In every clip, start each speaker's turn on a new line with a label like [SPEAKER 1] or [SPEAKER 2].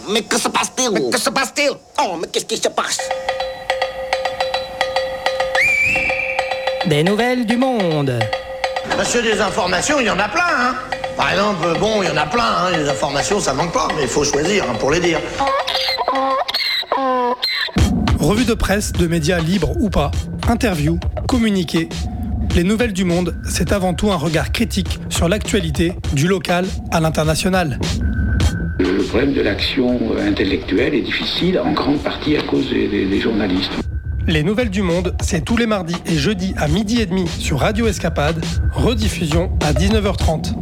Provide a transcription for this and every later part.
[SPEAKER 1] mais que se passe-t-il?
[SPEAKER 2] Mais que se passe-t-il?
[SPEAKER 1] Oh, mais qu'est-ce qui se passe?
[SPEAKER 3] Des nouvelles du monde.
[SPEAKER 2] Monsieur, des informations, il y en a plein, hein. Par exemple, il y en a plein, hein. Les informations, ça manque pas, mais il faut choisir pour les dire.
[SPEAKER 4] Revue de presse de médias libres ou pas, interviews, communiqués. Les nouvelles du monde, c'est avant tout un regard critique sur l'actualité, du local à l'international.
[SPEAKER 5] Le problème de l'action intellectuelle est difficile, en grande partie à cause des journalistes.
[SPEAKER 4] Les nouvelles du monde, c'est tous les mardis et jeudis à 12h30 sur Radio Escapade, rediffusion à 19h30.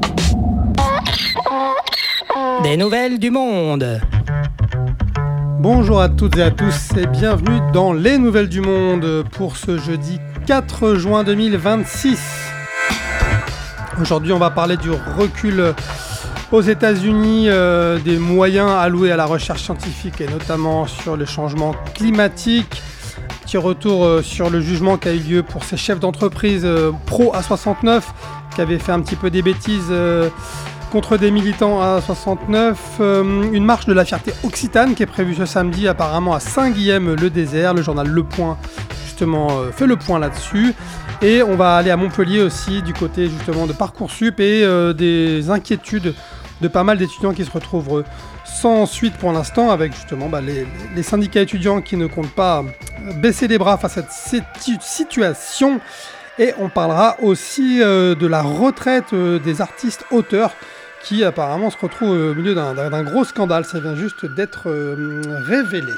[SPEAKER 3] Des nouvelles du monde.
[SPEAKER 4] Bonjour à toutes et à tous et bienvenue dans Les Nouvelles du Monde pour ce jeudi 4 juin 2026. Aujourd'hui, on va parler du recul aux États-Unis des moyens alloués à la recherche scientifique et notamment sur le changement climatique. Petit retour sur le jugement qui a eu lieu pour ces chefs d'entreprise pro A69 qui avaient fait un petit peu des bêtises contre des militants à 69, une marche de la fierté occitane qui est prévue ce samedi apparemment à Saint-Guilhem-le-Désert. Le journal Le Point justement fait le point là-dessus. Et on va aller à Montpellier aussi du côté justement de Parcoursup et des inquiétudes de pas mal d'étudiants qui se retrouvent sans suite pour l'instant avec justement les syndicats étudiants qui ne comptent pas baisser les bras face à cette situation. Et on parlera aussi de la retraite des artistes auteurs qui apparemment se retrouve au milieu d'un gros scandale. Ça vient juste d'être révélé.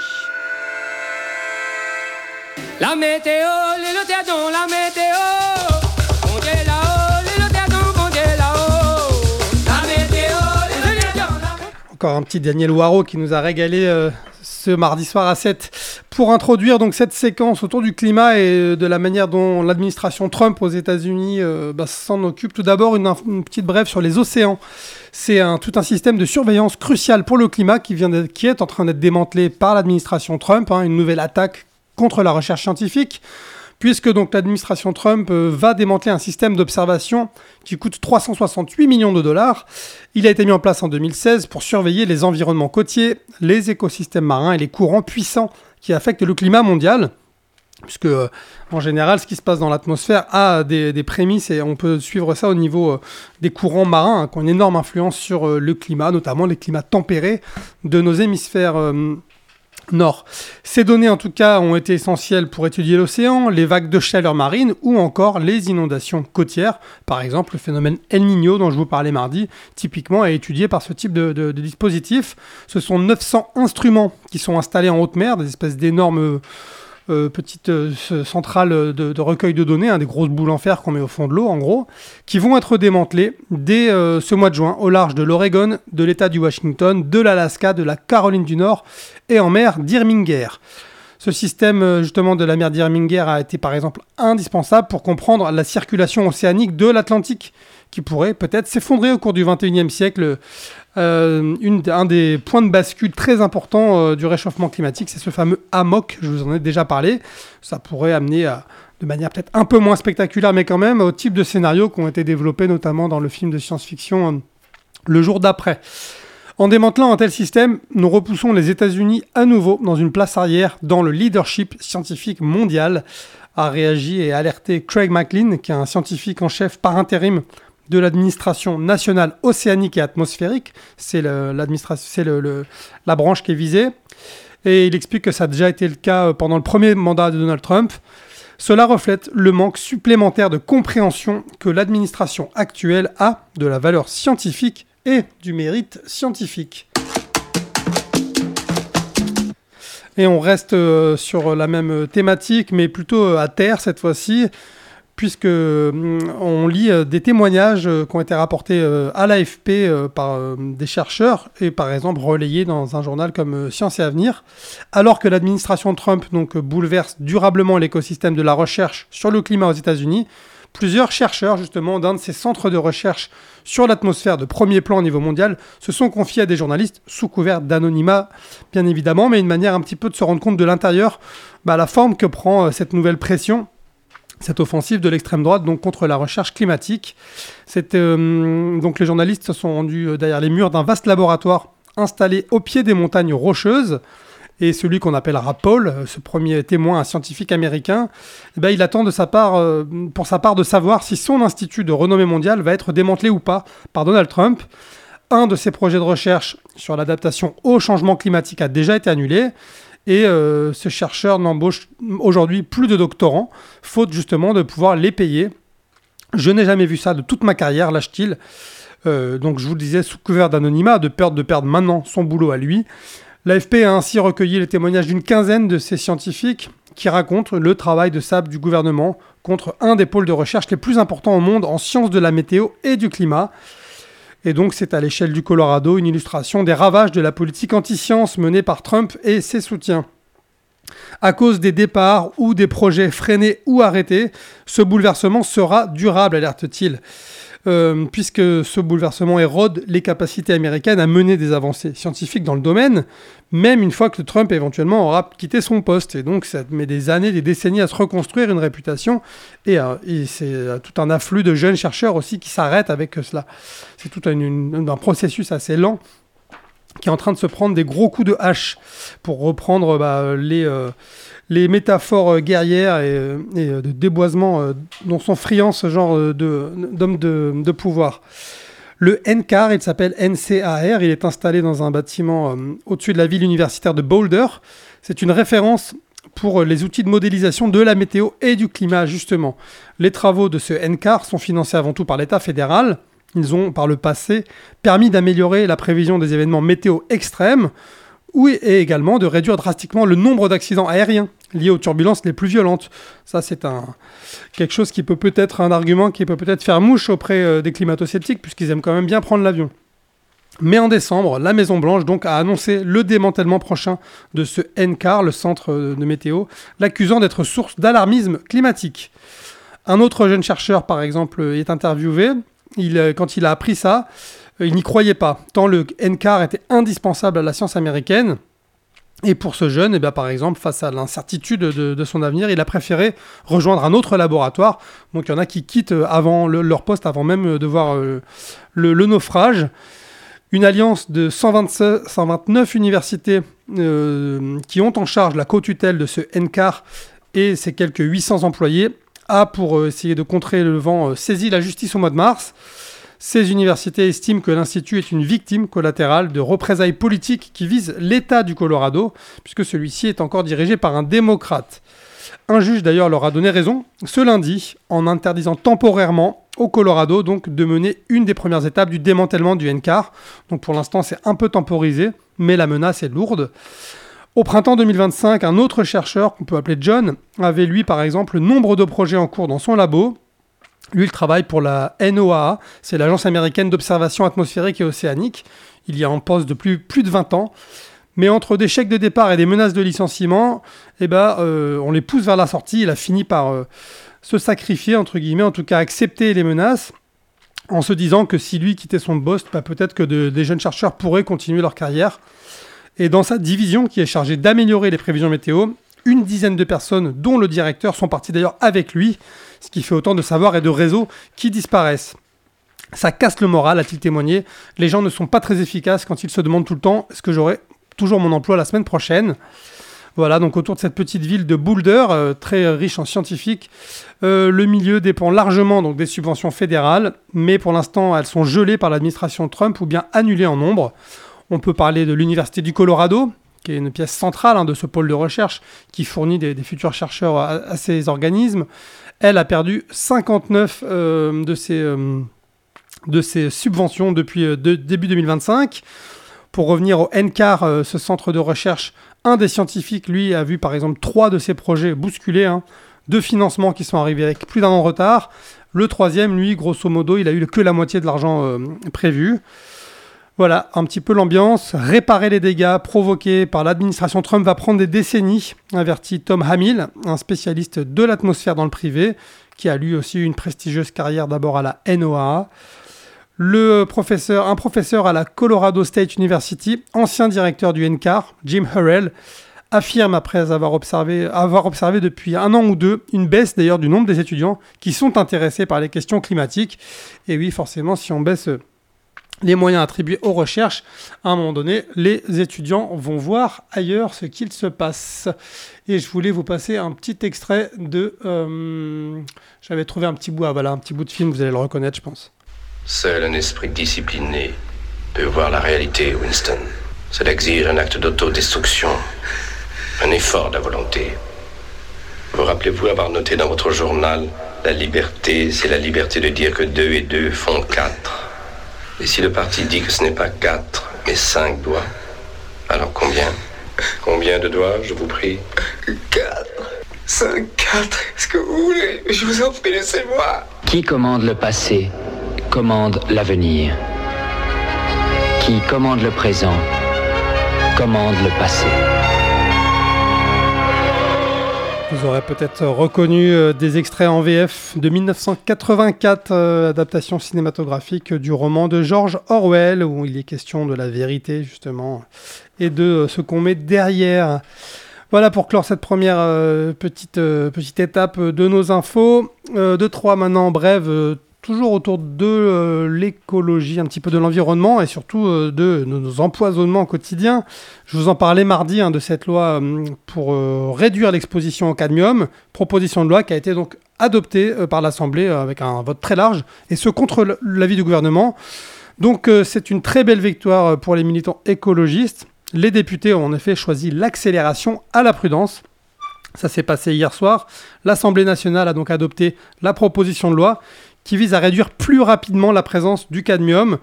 [SPEAKER 6] La météo, les lotadons, la météo. Bon Dieu là-haut, les lotadons, bon Dieu là-haut. La météo, les lotadons, la météo.
[SPEAKER 4] Encore un petit Daniel Waro qui nous a régalé ce mardi soir à 7 pour introduire donc cette séquence autour du climat et de la manière dont l'administration Trump aux États-Unis s'en occupe. Tout d'abord, une petite brève sur les océans. C'est tout un système de surveillance crucial pour le climat qui est en train d'être démantelé par l'administration Trump, une nouvelle attaque contre la recherche scientifique, puisque donc l'administration Trump va démanteler un système d'observation qui coûte 368 millions de dollars. Il a été mis en place en 2016 pour surveiller les environnements côtiers, les écosystèmes marins et les courants puissants qui affectent le climat mondial, puisque en général ce qui se passe dans l'atmosphère a des prémices et on peut suivre ça au niveau des courants marins qui ont une énorme influence sur le climat, notamment les climats tempérés de nos hémisphères nord. Ces données, en tout cas, ont été essentielles pour étudier l'océan, les vagues de chaleur marine ou encore les inondations côtières. Par exemple, le phénomène El Niño dont je vous parlais mardi, typiquement, est étudié par ce type de dispositif. Ce sont 900 instruments qui sont installés en haute mer, des espèces d'énormes petites centrales de recueil de données, des grosses boules en fer qu'on met au fond de l'eau, en gros, qui vont être démantelées dès ce mois de juin au large de l'Oregon, de l'État du Washington, de l'Alaska, de la Caroline du Nord et en mer d'Irminger. Ce système justement de la mer d'Irminger a été par exemple indispensable pour comprendre la circulation océanique de l'Atlantique qui pourrait peut-être s'effondrer au cours du XXIe siècle. Un des points de bascule très importants du réchauffement climatique, c'est ce fameux AMOC, je vous en ai déjà parlé. Ça pourrait amener de manière peut-être un peu moins spectaculaire, mais quand même, au type de scénarios qui ont été développés notamment dans le film de science-fiction Le jour d'après. En démantelant un tel système, nous repoussons les États-Unis à nouveau dans une place arrière dans le leadership scientifique mondial, a réagi et alerté Craig McLean, qui est un scientifique en chef par intérim de l'administration nationale océanique et atmosphérique. C'est la branche qui est visée. Et il explique que ça a déjà été le cas pendant le premier mandat de Donald Trump. Cela reflète le manque supplémentaire de compréhension que l'administration actuelle a de la valeur scientifique et du mérite scientifique. Et on reste sur la même thématique, mais plutôt à terre cette fois-ci, puisque on lit des témoignages qui ont été rapportés à l'AFP par des chercheurs et par exemple relayés dans un journal comme Science et Avenir, alors que l'administration Trump bouleverse durablement l'écosystème de la recherche sur le climat aux États-Unis. Plusieurs chercheurs, justement, d'un de ces centres de recherche sur l'atmosphère de premier plan au niveau mondial, se sont confiés à des journalistes sous couvert d'anonymat, bien évidemment, mais une manière un petit peu de se rendre compte de l'intérieur, la forme que prend cette nouvelle pression, cette offensive de l'extrême droite donc contre la recherche climatique. Donc les journalistes se sont rendus derrière les murs d'un vaste laboratoire installé au pied des montagnes rocheuses. Et celui qu'on appellera Paul, ce premier témoin, un scientifique américain, il attend pour sa part de savoir si son institut de renommée mondiale va être démantelé ou pas par Donald Trump. Un de ses projets de recherche sur l'adaptation au changement climatique a déjà été annulé. Et ce chercheur n'embauche aujourd'hui plus de doctorants, faute justement de pouvoir les payer. Je n'ai jamais vu ça de toute ma carrière, lâche-t-il. Donc je vous le disais, sous couvert d'anonymat, de peur de perdre maintenant son boulot à lui. L'AFP a ainsi recueilli les témoignages d'une quinzaine de ces scientifiques qui racontent le travail de sabre du gouvernement contre un des pôles de recherche les plus importants au monde en sciences de la météo et du climat. Et donc c'est à l'échelle du Colorado une illustration des ravages de la politique anti-science menée par Trump et ses soutiens. À cause des départs ou des projets freinés ou arrêtés, ce bouleversement sera durable, alerte-t-il. Puisque ce bouleversement érode les capacités américaines à mener des avancées scientifiques dans le domaine, même une fois que Trump éventuellement aura quitté son poste. Et donc ça met des années, des décennies à se reconstruire une réputation, et c'est tout un afflux de jeunes chercheurs aussi qui s'arrêtent avec cela. C'est tout un processus assez lent qui est en train de se prendre des gros coups de hache, pour reprendre les métaphores guerrières et de déboisement dont sont friands ce genre d'hommes de pouvoir. Le NCAR, il s'appelle NCAR, il est installé dans un bâtiment au-dessus de la ville universitaire de Boulder. C'est une référence pour les outils de modélisation de la météo et du climat, justement. Les travaux de ce NCAR sont financés avant tout par l'État fédéral. Ils ont, par le passé, permis d'améliorer la prévision des événements météo extrêmes, et également de réduire drastiquement le nombre d'accidents aériens liés aux turbulences les plus violentes. Ça, c'est quelque chose qui peut peut-être, un argument qui peut peut-être faire mouche auprès des climato-sceptiques, puisqu'ils aiment quand même bien prendre l'avion. Mais en décembre, la Maison-Blanche donc a annoncé le démantèlement prochain de ce NCAR, le centre de météo, l'accusant d'être source d'alarmisme climatique. Un autre jeune chercheur, par exemple, est interviewé. Quand il a appris ça, il n'y croyait pas, tant le NCAR était indispensable à la science américaine. Et pour ce jeune, par exemple, face à l'incertitude de son avenir, il a préféré rejoindre un autre laboratoire. Donc il y en a qui quittent leur poste avant même de voir le naufrage. Une alliance de 129 universités qui ont en charge la co-tutelle de ce NCAR et ses quelques 800 employés a, pour essayer de contrer le vent, saisi la justice au mois de mars. Ces universités estiment que l'Institut est une victime collatérale de représailles politiques qui visent l'État du Colorado, puisque celui-ci est encore dirigé par un démocrate. Un juge d'ailleurs leur a donné raison ce lundi, en interdisant temporairement au Colorado donc, de mener une des premières étapes du démantèlement du NCAR. Donc pour l'instant c'est un peu temporisé, mais la menace est lourde. Au printemps 2025, un autre chercheur, qu'on peut appeler John, avait lui par exemple nombre de projets en cours dans son labo. Lui, il travaille pour la NOAA, c'est l'Agence américaine d'observation atmosphérique et océanique. Il y a en poste depuis plus de 20 ans. Mais entre des chèques de départ et des menaces de licenciement, on les pousse vers la sortie. Il a fini par se sacrifier, entre guillemets, en tout cas accepter les menaces, en se disant que si lui quittait son poste, peut-être que des jeunes chercheurs pourraient continuer leur carrière. Et dans sa division, qui est chargée d'améliorer les prévisions météo, une dizaine de personnes, dont le directeur, sont parties d'ailleurs avec lui, ce qui fait autant de savoir et de réseaux qui disparaissent. Ça casse le moral, a-t-il témoigné. Les gens ne sont pas très efficaces quand ils se demandent tout le temps « est-ce que j'aurai toujours mon emploi la semaine prochaine ?» Voilà, donc autour de cette petite ville de Boulder, très riche en scientifiques, le milieu dépend largement donc, des subventions fédérales, mais pour l'instant, elles sont gelées par l'administration Trump ou bien annulées en nombre. On peut parler de l'Université du Colorado, qui est une pièce centrale de ce pôle de recherche qui fournit des futurs chercheurs à ces organismes. Elle a perdu 59 de ses subventions depuis début 2025. Pour revenir au NCAR, ce centre de recherche, un des scientifiques, lui, a vu par exemple 3 de ses projets bousculés, 2 financements qui sont arrivés avec plus d'1 an de retard. Le 3e, lui, grosso modo, il a eu que la moitié de l'argent prévu. Voilà, un petit peu l'ambiance. Réparer les dégâts provoqués par l'administration Trump va prendre des décennies, avertit Tom Hamill, un spécialiste de l'atmosphère dans le privé, qui a lui aussi eu une prestigieuse carrière d'abord à la NOAA. Un professeur à la Colorado State University, ancien directeur du NCAR, Jim Hurrell, affirme après avoir observé depuis 1 an ou 2 une baisse d'ailleurs du nombre des étudiants qui sont intéressés par les questions climatiques. Et oui, forcément, si on baisse les moyens attribués aux recherches, à un moment donné, les étudiants vont voir ailleurs ce qu'il se passe. Et je voulais vous passer un petit extrait de... j'avais trouvé un petit bout, un petit bout de film, vous allez le reconnaître, je pense.
[SPEAKER 7] Seul un esprit discipliné peut voir la réalité, Winston. Cela exige un acte d'autodestruction, un effort de la volonté. Vous rappelez-vous avoir noté dans votre journal « La liberté, c'est la liberté de dire que 2 et 2 font 4 ». Et si le parti dit que ce n'est pas 4, mais 5 doigts, alors combien? Combien de doigts, je vous prie?
[SPEAKER 8] 4, 5, 4, est-ce que vous voulez? Je vous en prie, laissez-moi.
[SPEAKER 9] Qui commande le passé, commande l'avenir. Qui commande le présent, commande le passé.
[SPEAKER 4] Vous aurez peut-être reconnu des extraits en VF de 1984, adaptation cinématographique du roman de George Orwell, où il est question de la vérité, justement, et de ce qu'on met derrière. Voilà pour clore cette première petite étape de nos infos. 2-3 maintenant, brève, toujours autour de l'écologie, un petit peu de l'environnement et surtout de nos empoisonnements quotidiens. Je vous en parlais mardi de cette loi pour réduire l'exposition au cadmium, proposition de loi qui a été donc adoptée par l'Assemblée avec un vote très large, et ce contre l'avis du gouvernement. Donc c'est une très belle victoire pour les militants écologistes. Les députés ont en effet choisi l'accélération à la prudence. Ça s'est passé hier soir. L'Assemblée nationale a donc adopté la proposition de loi qui vise à réduire plus rapidement la présence du cadmium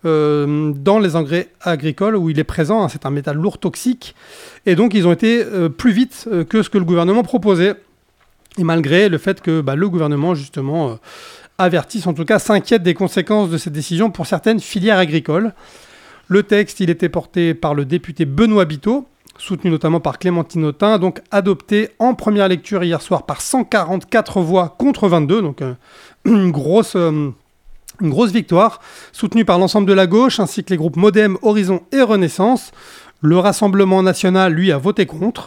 [SPEAKER 4] dans les engrais agricoles où il est présent. C'est un métal lourd toxique. Et donc, ils ont été plus vite que ce que le gouvernement proposait. Et malgré le fait que le gouvernement, justement, avertisse, en tout cas, s'inquiète des conséquences de cette décision pour certaines filières agricoles. Le texte, il était porté par le député Benoît Biteau, soutenu notamment par Clémentine Autain, donc adopté en première lecture hier soir par 144 voix contre 22, donc une grosse victoire, soutenue par l'ensemble de la gauche, ainsi que les groupes Modem, Horizon et Renaissance. Le Rassemblement national, lui, a voté contre.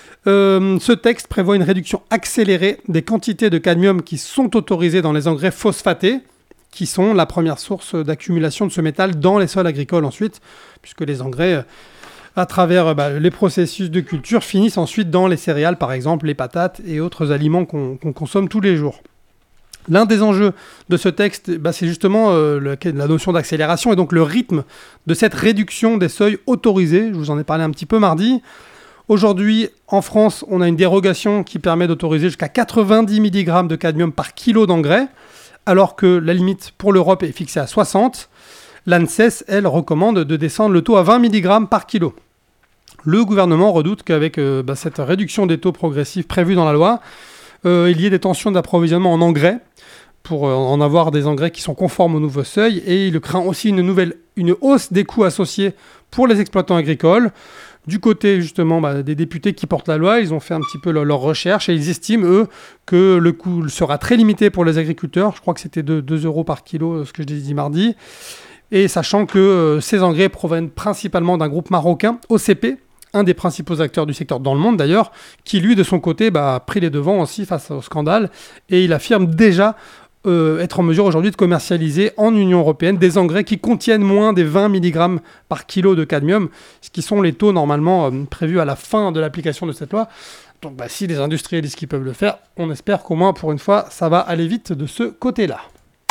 [SPEAKER 4] Ce texte prévoit une réduction accélérée des quantités de cadmium qui sont autorisées dans les engrais phosphatés, qui sont la première source d'accumulation de ce métal dans les sols agricoles ensuite, puisque les engrais, à travers les processus de culture, finissent ensuite dans les céréales, par exemple les patates et autres aliments qu'on consomme tous les jours. L'un des enjeux de ce texte, c'est justement la notion d'accélération et donc le rythme de cette réduction des seuils autorisés. Je vous en ai parlé un petit peu mardi. Aujourd'hui, en France, on a une dérogation qui permet d'autoriser jusqu'à 90 mg de cadmium par kilo d'engrais, alors que la limite pour l'Europe est fixée à 60. L'ANSES, elle, recommande de descendre le taux à 20 mg par kilo. Le gouvernement redoute qu'avec cette réduction des taux progressifs prévus dans la loi, il y ait des tensions d'approvisionnement en engrais, pour en avoir des engrais qui sont conformes au nouveau seuil, et il craint aussi une hausse des coûts associés pour les exploitants agricoles. Du côté justement des députés qui portent la loi, ils ont fait un petit peu leur recherche et ils estiment, eux, que le coût sera très limité pour les agriculteurs. Je crois que c'était 2 € par kilo, ce que je dit mardi. Et sachant que ces engrais proviennent principalement d'un groupe marocain, OCP, un des principaux acteurs du secteur dans le monde d'ailleurs, qui lui de son côté a pris les devants aussi face au scandale, et il affirme déjà être en mesure aujourd'hui de commercialiser en Union européenne des engrais qui contiennent moins des 20 mg par kilo de cadmium, ce qui sont les taux normalement prévus à la fin de l'application de cette loi. Donc si les industriels disent qu'ils peuvent le faire, on espère qu'au moins pour une fois ça va aller vite de ce côté-là.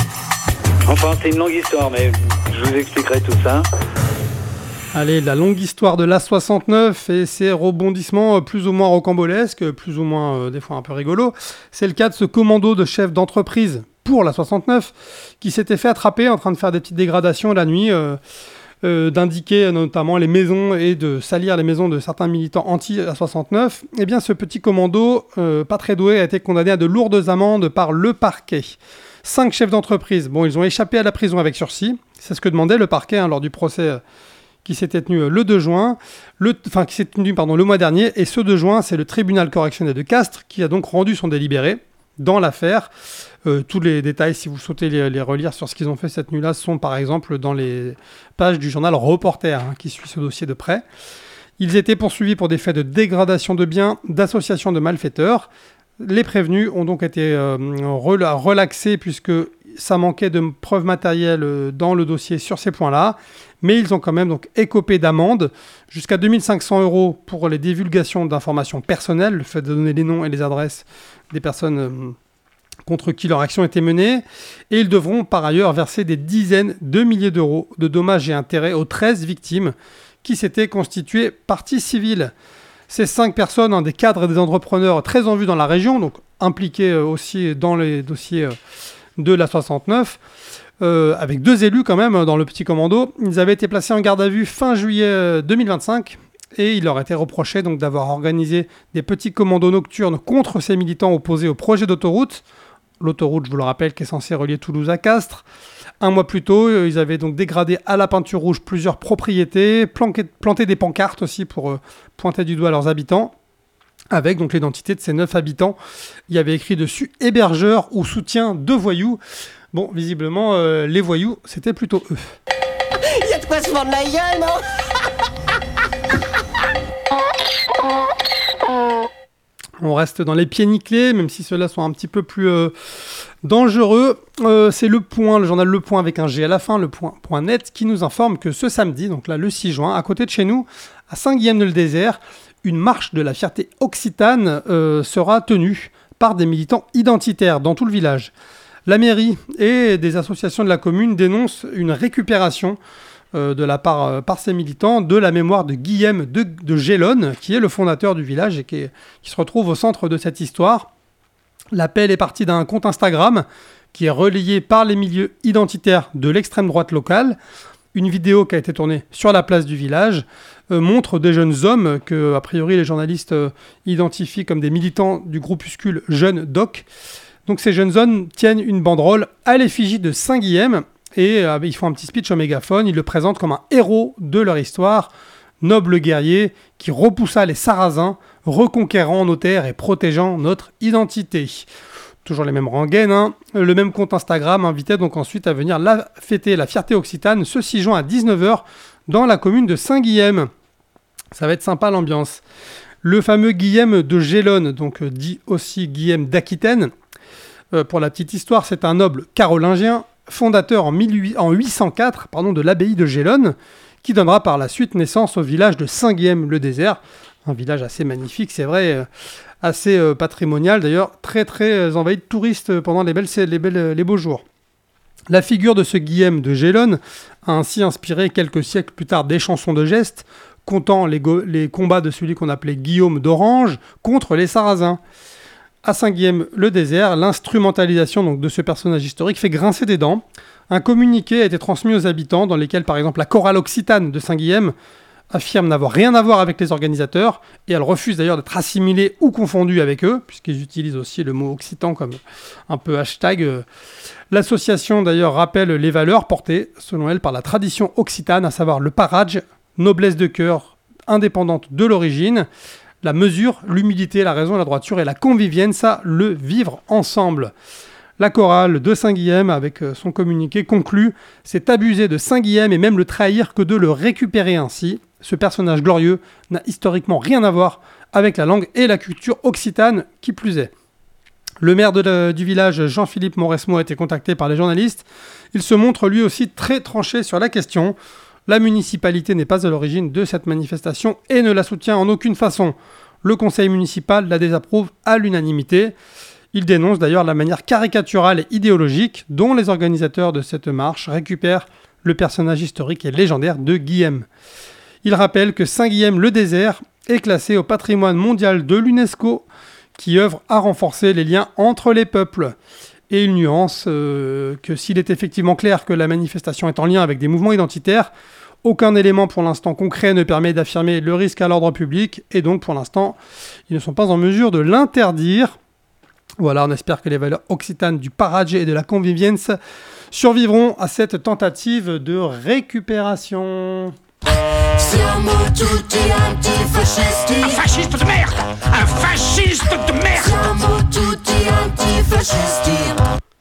[SPEAKER 10] Enfin, c'est une longue histoire, mais je vous expliquerai tout ça.
[SPEAKER 4] Allez, la longue histoire de l'A69 et ses rebondissements plus ou moins rocambolesques, plus ou moins des fois un peu rigolos. C'est le cas de ce commando de chef d'entreprise pour l'A69 qui s'était fait attraper en train de faire des petites dégradations la nuit, d'indiquer notamment les maisons et de salir les maisons de certains militants anti-A69. Eh bien, ce petit commando, pas très doué, a été condamné à de lourdes amendes par le parquet. 5 chefs d'entreprise, ils ont échappé à la prison avec sursis. C'est ce que demandait le parquet lors du procès qui s'était tenu le 2 juin, le mois dernier, et ce 2 juin, c'est le tribunal correctionnel de Castres qui a donc rendu son délibéré dans l'affaire. Tous les détails, si vous souhaitez les relire sur ce qu'ils ont fait cette nuit-là, sont par exemple dans les pages du journal Reporter, qui suit ce dossier de près. Ils étaient poursuivis pour des faits de dégradation de biens, d'association de malfaiteurs. Les prévenus ont donc été relaxés puisque ça manquait de preuves matérielles dans le dossier sur ces points-là, mais ils ont quand même donc écopé d'amende jusqu'à 2500 € pour les divulgations d'informations personnelles, le fait de donner les noms et les adresses des personnes contre qui leur action était menée, et ils devront par ailleurs verser des dizaines de milliers d'euros de dommages et intérêts aux 13 victimes qui s'étaient constituées partie civile. Ces 5 personnes, des cadres et des entrepreneurs très en vue dans la région, donc impliqués aussi dans les dossiers de la 69, avec 2 élus quand même dans le petit commando. Ils avaient été placés en garde à vue fin juillet 2025 et il leur était reproché donc d'avoir organisé des petits commandos nocturnes contre ces militants opposés au projet d'autoroute. L'autoroute, je vous le rappelle, qui est censée relier Toulouse à Castres. Un mois plus tôt, ils avaient donc dégradé à la peinture rouge plusieurs propriétés, planté des pancartes aussi pour pointer du doigt leurs habitants, avec donc l'identité de ces 9 habitants. Il y avait écrit dessus « hébergeur » ou « soutien de voyous ». Bon, visiblement, les voyous, c'était plutôt eux.
[SPEAKER 1] Il y a de quoi se fendre la gueule, non?
[SPEAKER 4] On reste dans les pieds nickelés, même si ceux-là sont un petit peu plus dangereux. C'est Le Point, le journal Le Point avec un G à la fin, lepoint.net, qui nous informe que ce samedi, donc là le 6 juin, à côté de chez nous, à Saint-Guilhem-de-le-Désert, une marche de la fierté occitane sera tenue par des militants identitaires dans tout le village. La mairie et des associations de la commune dénoncent une récupération par ces militants de la mémoire de Guillaume de Gélonne, qui est le fondateur du village et qui se retrouve au centre de cette histoire. L'appel est parti d'un compte Instagram qui est relayé par les milieux identitaires de l'extrême droite locale. Une vidéo qui a été tournée sur la place du village montre des jeunes hommes que, a priori, les journalistes identifient comme des militants du groupuscule Jeunes Doc. Donc ces jeunes hommes tiennent une banderole à l'effigie de Saint-Guilhem et ils font un petit speech au mégaphone. Ils le présentent comme un héros de leur histoire, noble guerrier qui repoussa les Sarrasins, reconquérant nos terres et protégeant notre identité. Toujours les mêmes rengaines, hein. Le même compte Instagram invitait donc ensuite à venir fêter la fierté occitane ce 6 juin à 19h dans la commune de Saint-Guilhem. Ça va être sympa l'ambiance. Le fameux Guillaume de Gélonne, donc dit aussi Guillaume d'Aquitaine, pour la petite histoire, c'est un noble carolingien, fondateur en 804 de l'abbaye de Gélonne, qui donnera par la suite naissance au village de Saint-Guilhem-le-Désert, un village assez magnifique, c'est vrai, assez patrimonial, d'ailleurs très très envahi de touristes pendant les beaux jours. La figure de ce Guillaume de Gélonne a ainsi inspiré quelques siècles plus tard des chansons de geste, comptant les combats de celui qu'on appelait Guillaume d'Orange contre les Sarrasins. À Saint-Guilhem-le-Désert, l'instrumentalisation donc, de ce personnage historique fait grincer des dents. Un communiqué a été transmis aux habitants dans lequel, par exemple, la chorale occitane de Saint-Guilhem affirme n'avoir rien à voir avec les organisateurs et elle refuse d'ailleurs d'être assimilée ou confondue avec eux, puisqu'ils utilisent aussi le mot occitan comme un peu hashtag. L'association d'ailleurs rappelle les valeurs portées, selon elle, par la tradition occitane, à savoir le parage, noblesse de cœur, indépendante de l'origine, la mesure, l'humilité, la raison, la droiture et la convivienza, le vivre ensemble. La chorale de Saint-Guilhem, avec son communiqué, conclut « C'est abuser de Saint-Guilhem et même le trahir que de le récupérer ainsi. Ce personnage glorieux n'a historiquement rien à voir avec la langue et la culture occitane qui plus est. » Le maire du village, Jean-Philippe Mauresmo, a été contacté par les journalistes. Il se montre lui aussi très tranché sur la question. La municipalité n'est pas à l'origine de cette manifestation et ne la soutient en aucune façon. Le conseil municipal la désapprouve à l'unanimité. Il dénonce d'ailleurs la manière caricaturale et idéologique dont les organisateurs de cette marche récupèrent le personnage historique et légendaire de Guillaume. Il rappelle que Saint-Guilhem-le-Désert est classé au patrimoine mondial de l'UNESCO qui œuvre à renforcer les liens entre les peuples. Et il nuance que s'il est effectivement clair que la manifestation est en lien avec des mouvements identitaires, aucun élément pour l'instant concret ne permet d'affirmer le risque à l'ordre public et donc pour l'instant, ils ne sont pas en mesure de l'interdire. Voilà, on espère que les valeurs occitanes du parage et de la convivience survivront à cette tentative de récupération.
[SPEAKER 11] Siamo tutti antifascisti.
[SPEAKER 6] Un fasciste de merde! Un fasciste de merde!
[SPEAKER 11] Siamo tutti antifascisti.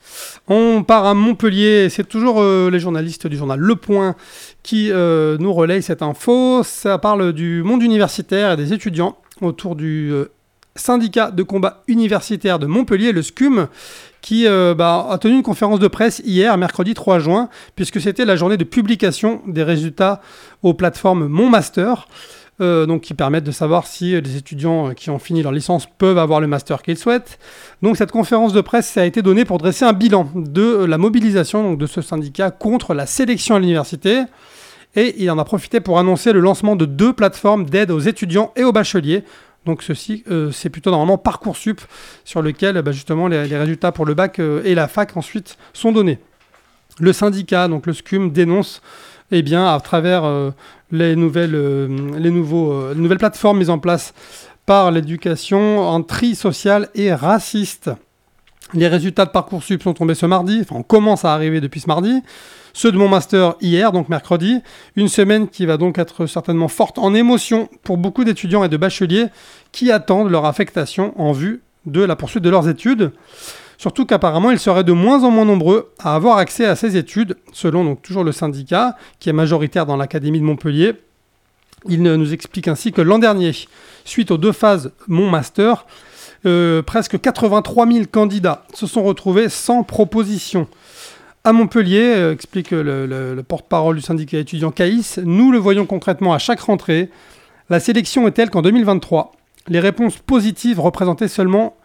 [SPEAKER 4] On part à Montpellier, c'est toujours les journalistes du journal Le Point qui nous relayent cette info. Ça parle du monde universitaire et des étudiants autour du syndicat de combat universitaire de Montpellier, le SCUM, qui a tenu une conférence de presse hier, mercredi 3 juin, puisque c'était la journée de publication des résultats aux plateformes Mon Master, donc qui permettent de savoir si les étudiants qui ont fini leur licence peuvent avoir le master qu'ils souhaitent. Donc cette conférence de presse a été donnée pour dresser un bilan de la mobilisation donc, de ce syndicat contre la sélection à l'université. Et il en a profité pour annoncer le lancement de 2 plateformes d'aide aux étudiants et aux bacheliers. Donc ceci, c'est plutôt normalement Parcoursup, sur lequel justement les résultats pour le bac et la fac ensuite sont donnés. Le syndicat, donc le SCUM, dénonce à travers les nouvelles plateformes mises en place par l'éducation, un tri social et raciste. Les résultats de Parcoursup sont tombés ce mardi, on commence à arriver depuis ce mardi. Ceux de mon master hier, donc mercredi. Une semaine qui va donc être certainement forte en émotion pour beaucoup d'étudiants et de bacheliers qui attendent leur affectation en vue de la poursuite de leurs études. Surtout qu'apparemment, ils seraient de moins en moins nombreux à avoir accès à ces études, selon donc toujours le syndicat, qui est majoritaire dans l'Académie de Montpellier. Il nous explique ainsi que l'an dernier, suite aux 2 phases Mon Master, presque 83 000 candidats se sont retrouvés sans proposition. À Montpellier, explique le porte-parole du syndicat étudiant Caïs, nous le voyons concrètement à chaque rentrée. La sélection est telle qu'en 2023, les réponses positives représentaient seulement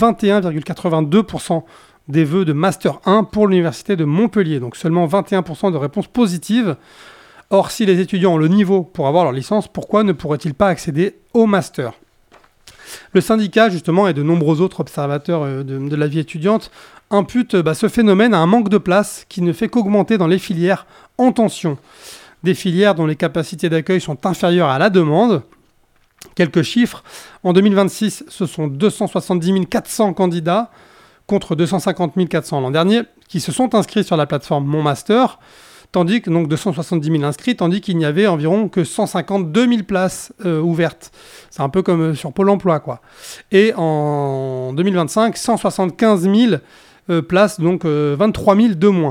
[SPEAKER 4] 21,82% des vœux de Master 1 pour l'université de Montpellier. Donc seulement 21% de réponses positives. Or, si les étudiants ont le niveau pour avoir leur licence, pourquoi ne pourraient-ils pas accéder au Master ? Le syndicat, justement, et de nombreux autres observateurs de la vie étudiante imputent ce phénomène à un manque de place qui ne fait qu'augmenter dans les filières en tension. Des filières dont les capacités d'accueil sont inférieures à la demande. Quelques chiffres. En 2026, ce sont 270 400 candidats contre 250 400 l'an dernier qui se sont inscrits sur la plateforme Mon Master, tandis que donc 270 000 inscrits, tandis qu'il n'y avait environ que 152 000 places ouvertes. C'est un peu comme sur Pôle emploi, quoi. Et en 2025, 175 000 places, donc 23 000 de moins.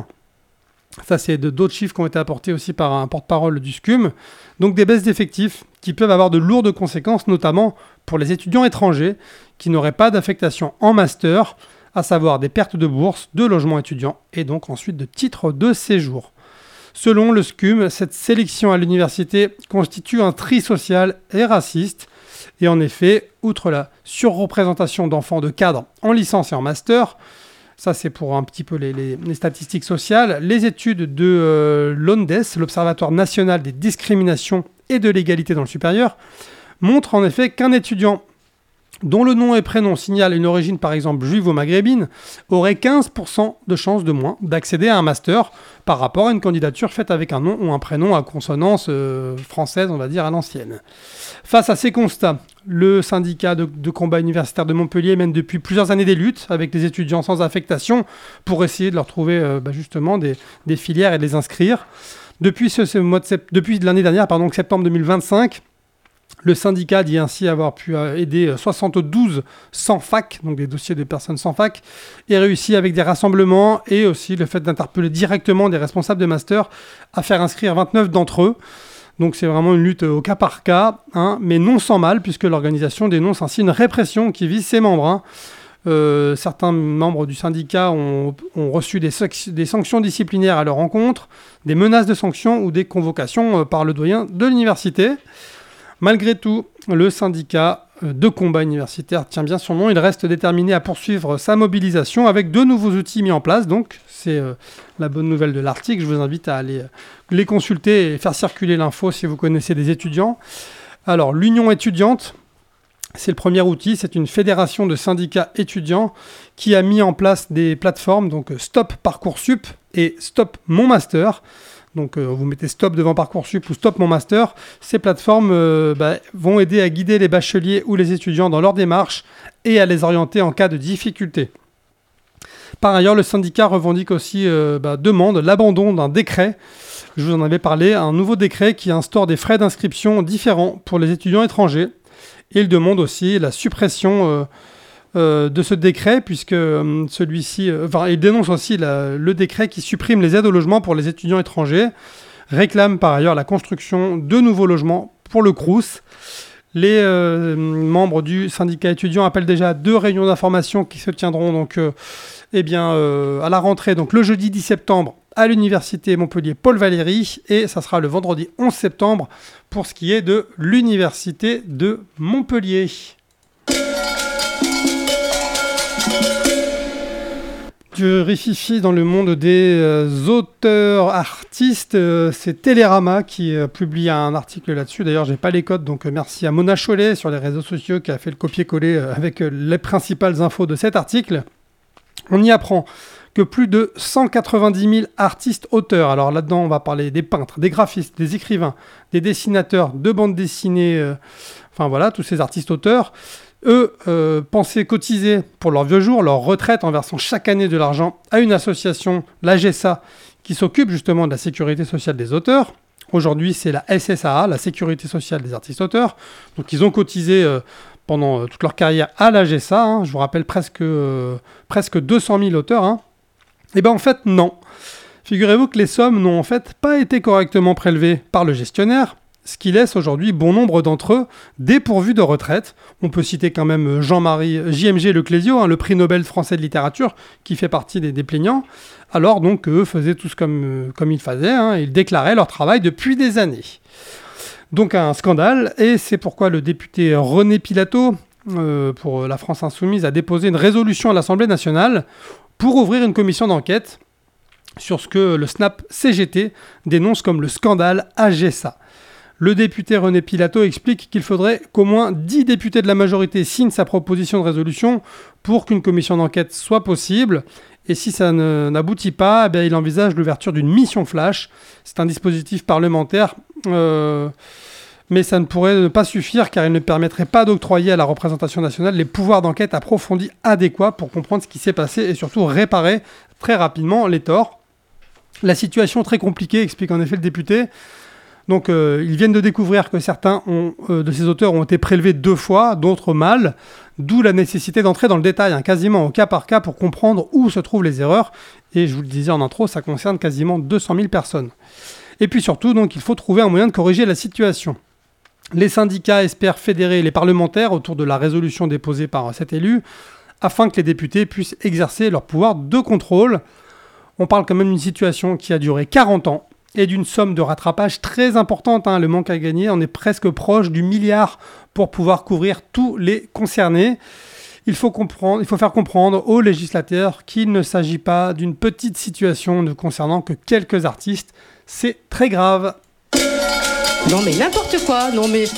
[SPEAKER 4] Ça, c'est d'autres chiffres qui ont été apportés aussi par un porte-parole du SCUM. Donc des baisses d'effectifs qui peuvent avoir de lourdes conséquences, notamment pour les étudiants étrangers qui n'auraient pas d'affectation en master, à savoir des pertes de bourse, de logements étudiants et donc ensuite de titres de séjour. Selon le SCUM, cette sélection à l'université constitue un tri social et raciste. Et en effet, outre la surreprésentation d'enfants de cadres en licence et en master, ça c'est pour un petit peu les statistiques sociales, les études de l'ONDES, l'Observatoire national des discriminations et de l'égalité dans le supérieur, montrent en effet qu'un étudiant dont le nom et prénom signalent une origine par exemple juive ou maghrébine, aurait 15% de chances de moins d'accéder à un master par rapport à une candidature faite avec un nom ou un prénom à consonance française, on va dire, à l'ancienne. Face à ces constats, le syndicat de combat universitaire de Montpellier mène depuis plusieurs années des luttes avec les étudiants sans affectation pour essayer de leur trouver justement des filières et de les inscrire. Depuis l'année dernière, septembre 2025, le syndicat dit ainsi avoir pu aider 72 sans fac, donc des dossiers de personnes sans fac, et réussi avec des rassemblements et aussi le fait d'interpeller directement des responsables de master à faire inscrire 29 d'entre eux. Donc c'est vraiment une lutte au cas par cas, mais non sans mal, puisque l'organisation dénonce ainsi une répression qui vise ses membres. Certains membres du syndicat ont reçu des sanctions disciplinaires à leur encontre, des menaces de sanctions ou des convocations par le doyen de l'université. Malgré tout, le syndicat de combat universitaire tient bien son nom. Il reste déterminé à poursuivre sa mobilisation avec de nouveaux outils mis en place. Donc, c'est la bonne nouvelle de l'article. Je vous invite à aller les consulter et faire circuler l'info si vous connaissez des étudiants. Alors, l'Union étudiante, c'est le premier outil. C'est une fédération de syndicats étudiants qui a mis en place des plateformes, donc Stop Parcoursup et Stop Mon Master. Donc vous mettez Stop devant Parcoursup ou Stop Mon Master. Ces plateformes vont aider à guider les bacheliers ou les étudiants dans leur démarche et à les orienter en cas de difficulté. Par ailleurs, le syndicat revendique aussi, demande l'abandon d'un décret. Je vous en avais parlé, un nouveau décret qui instaure des frais d'inscription différents pour les étudiants étrangers. Et il demande aussi la suppression de ce décret, puisque celui-ci... il dénonce aussi le décret qui supprime les aides au logement pour les étudiants étrangers, réclame par ailleurs la construction de nouveaux logements pour le Crous. Les membres du syndicat étudiant appellent déjà 2 réunions d'information qui se tiendront donc, à la rentrée, donc le jeudi 10 septembre à l'université Montpellier Paul Valéry, et ça sera le vendredi 11 septembre pour ce qui est de l'université de Montpellier. Du rififi dans le monde des auteurs artistes, c'est Télérama qui publie un article là-dessus. D'ailleurs, j'ai pas les codes, donc merci à Mona Chollet sur les réseaux sociaux qui a fait le copier-coller avec les principales infos de cet article. On y apprend que plus de 190 000 artistes-auteurs, alors là-dedans on va parler des peintres, des graphistes, des écrivains, des dessinateurs, de bandes dessinées, tous ces artistes-auteurs, eux pensaient cotiser pour leur vieux jour, leur retraite, en versant chaque année de l'argent à une association, l'AGESA, qui s'occupe justement de la sécurité sociale des auteurs. Aujourd'hui, c'est la SSAA, la sécurité sociale des artistes-auteurs. Donc ils ont cotisé pendant toute leur carrière à l'AGESA, je vous rappelle presque 200 000 auteurs. Et bien en fait, non. Figurez-vous que les sommes n'ont en fait pas été correctement prélevées par le gestionnaire, ce qui laisse aujourd'hui bon nombre d'entre eux dépourvus de retraite. On peut citer quand même JMG Leclésio, le prix Nobel français de littérature, qui fait partie des plaignants, alors donc qu'eux faisaient tous comme ils faisaient, ils déclaraient leur travail depuis des années. Donc un scandale, et c'est pourquoi le député René Pilato, pour la France Insoumise, a déposé une résolution à l'Assemblée nationale pour ouvrir une commission d'enquête sur ce que le SNAP CGT dénonce comme le scandale AGESA. Le député René Pilato explique qu'il faudrait qu'au moins 10 députés de la majorité signent sa proposition de résolution pour qu'une commission d'enquête soit possible. Et si ça n'aboutit pas, il envisage l'ouverture d'une mission flash. C'est un dispositif parlementaire, mais ça ne pourrait ne pas suffire car il ne permettrait pas d'octroyer à la représentation nationale les pouvoirs d'enquête approfondis adéquats pour comprendre ce qui s'est passé et surtout réparer très rapidement les torts. La situation très compliquée, explique en effet le député. Donc ils viennent de découvrir que certains de ces auteurs ont été prélevés 2 fois, d'autres mal, d'où la nécessité d'entrer dans le détail, quasiment au cas par cas pour comprendre où se trouvent les erreurs. Et je vous le disais en intro, ça concerne quasiment 200 000 personnes. Et puis surtout, donc, il faut trouver un moyen de corriger la situation. Les syndicats espèrent fédérer les parlementaires autour de la résolution déposée par cet élu, afin que les députés puissent exercer leur pouvoir de contrôle. On parle quand même d'une situation qui a duré 40 ans, et d'une somme de rattrapage très importante. Le manque à gagner, on est presque proche du milliard pour pouvoir couvrir tous les concernés. Il faut faire comprendre aux législateurs qu'il ne s'agit pas d'une petite situation ne concernant que quelques artistes. C'est très grave.
[SPEAKER 1] Non mais n'importe quoi, non mais...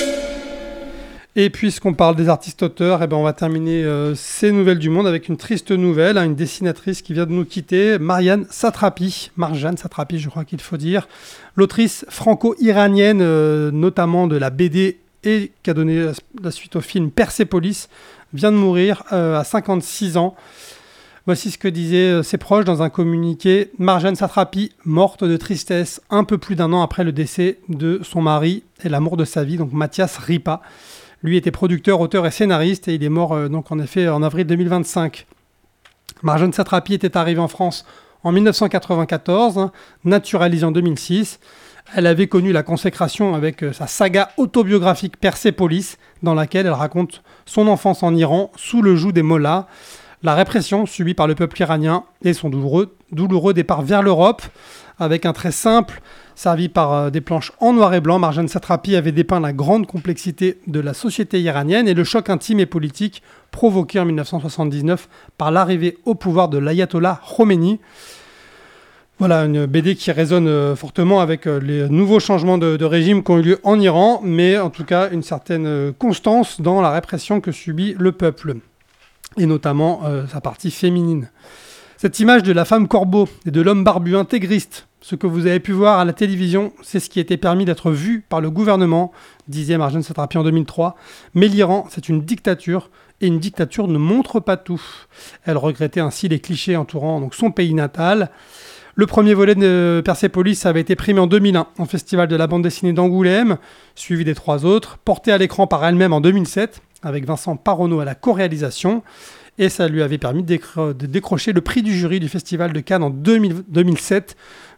[SPEAKER 4] Et puisqu'on parle des artistes-auteurs, on va terminer ces nouvelles du monde avec une triste nouvelle, une dessinatrice qui vient de nous quitter, Marjane Satrapi, je crois qu'il faut dire, l'autrice franco-iranienne, notamment de la BD et qui a donné la suite au film Persépolis, vient de mourir à 56 ans. Voici ce que disaient ses proches dans un communiqué. Marjane Satrapi, morte de tristesse un peu plus d'1 an après le décès de son mari et l'amour de sa vie, donc Mathias Ripa. Lui était producteur, auteur et scénariste et il est mort donc en effet en avril 2025. Marjane Satrapi était arrivée en France en 1994, naturalisée en 2006. Elle avait connu la consécration avec sa saga autobiographique Persépolis, dans laquelle elle raconte son enfance en Iran sous le joug des mollahs, la répression subie par le peuple iranien et son douloureux départ vers l'Europe. Avec un trait simple, servi par des planches en noir et blanc, Marjane Satrapi avait dépeint la grande complexité de la société iranienne et le choc intime et politique provoqué en 1979 par l'arrivée au pouvoir de l'ayatollah Khomeini. Voilà, une BD qui résonne fortement avec les nouveaux changements de régime qui ont eu lieu en Iran, mais en tout cas une certaine constance dans la répression que subit le peuple, et notamment sa partie féminine. Cette image de la femme corbeau et de l'homme barbu intégriste, ce que vous avez pu voir à la télévision, c'est ce qui était permis d'être vu par le gouvernement, disait Marjane Satrapi en 2003. Mais l'Iran, c'est une dictature, et une dictature ne montre pas tout. Elle regrettait ainsi les clichés entourant donc, son pays natal. Le premier volet de Persépolis avait été primé en 2001 au Festival de la bande dessinée d'Angoulême, suivi des 3 autres, porté à l'écran par elle-même en 2007, avec Vincent Paronneau à la co-réalisation. Et ça lui avait permis de décrocher le prix du jury du Festival de Cannes en 2007.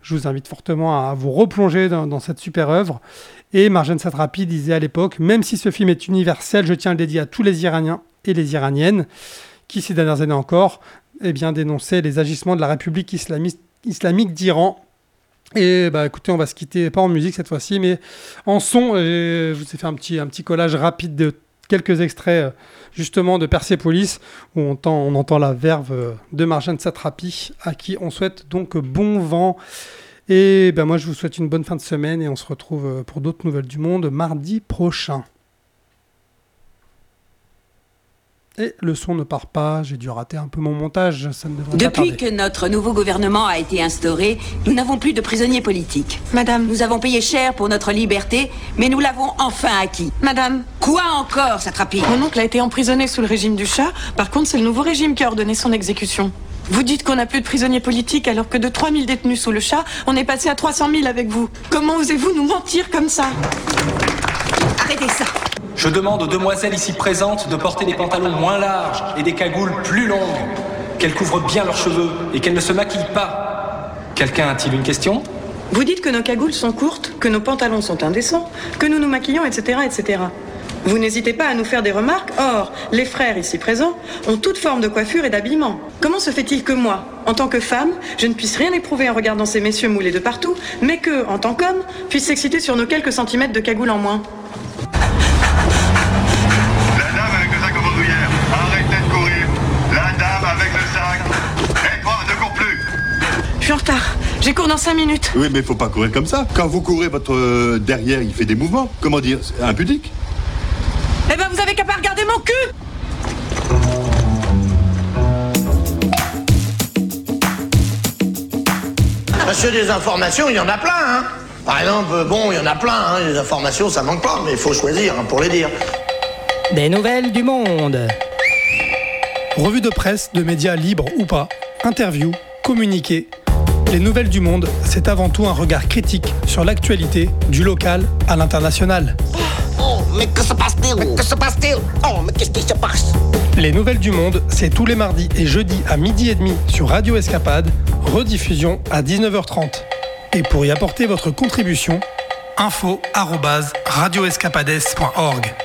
[SPEAKER 4] Je vous invite fortement à vous replonger dans cette super œuvre. Et Marjane Satrapi disait à l'époque, même si ce film est universel, je tiens à le dédier à tous les Iraniens et les Iraniennes qui, ces dernières années encore, dénonçaient les agissements de la République islamique d'Iran. Et écoutez, on va se quitter, pas en musique cette fois-ci, mais en son. Je vous ai fait un petit collage rapide de quelques extraits justement de Persépolis, où on entend la verve de Marjane Satrapi, à qui on souhaite donc bon vent. Et moi je vous souhaite une bonne fin de semaine et on se retrouve pour d'autres nouvelles du monde mardi prochain. Et le son ne part pas, j'ai dû rater un peu mon montage, ça ne devrait pas tarder.
[SPEAKER 12] Depuis que notre nouveau gouvernement a été instauré, nous n'avons plus de prisonniers politiques. Madame, nous avons payé cher pour notre liberté, mais nous l'avons enfin acquis. Madame, quoi encore, Satrapi?
[SPEAKER 13] Mon oncle a été emprisonné sous le régime du Shah, par contre c'est le nouveau régime qui a ordonné son exécution. Vous dites qu'on n'a plus de prisonniers politiques alors que de 3000 détenus sous le Shah, on est passé à 300 000 avec vous. Comment osez-vous nous mentir comme ça?
[SPEAKER 12] Arrêtez ça!
[SPEAKER 14] Je demande aux demoiselles ici présentes de porter des pantalons moins larges et des cagoules plus longues, qu'elles couvrent bien leurs cheveux et qu'elles ne se maquillent pas. Quelqu'un a-t-il une question?
[SPEAKER 13] Vous dites que nos cagoules sont courtes, que nos pantalons sont indécents, que nous nous maquillons, etc., etc. Vous n'hésitez pas à nous faire des remarques. Or, les frères ici présents ont toute forme de coiffure et d'habillement. Comment se fait-il que moi, en tant que femme, je ne puisse rien éprouver en regardant ces messieurs moulés de partout, mais que, en tant qu'homme, puisse s'exciter sur nos quelques centimètres de cagoule en moins? Je suis en retard. J'ai cours dans 5 minutes.
[SPEAKER 15] Oui, mais faut pas courir comme ça. Quand vous courez, votre derrière, il fait des mouvements. Comment dire? C'est impudique.
[SPEAKER 13] Eh ben, vous avez qu'à pas regarder mon cul.
[SPEAKER 2] Monsieur, des informations, il y en a plein, hein. Par exemple, il y en a plein, hein. Les informations, ça manque pas, mais il faut choisir, hein, pour les dire.
[SPEAKER 3] Des nouvelles du monde.
[SPEAKER 4] Revue de presse, de médias libres ou pas, interviews, communiqués. Les nouvelles du monde, c'est avant tout un regard critique sur l'actualité, du local à l'international.
[SPEAKER 11] Oh, mais que se passe-t-il? Mais que se passe-t-il? Oh, mais qu'est-ce qui se passe?
[SPEAKER 4] Les nouvelles du monde, c'est tous les mardis et jeudis à 12h30 sur Radio Escapade, rediffusion à 19h30. Et pour y apporter votre contribution, info@radioescapades.org.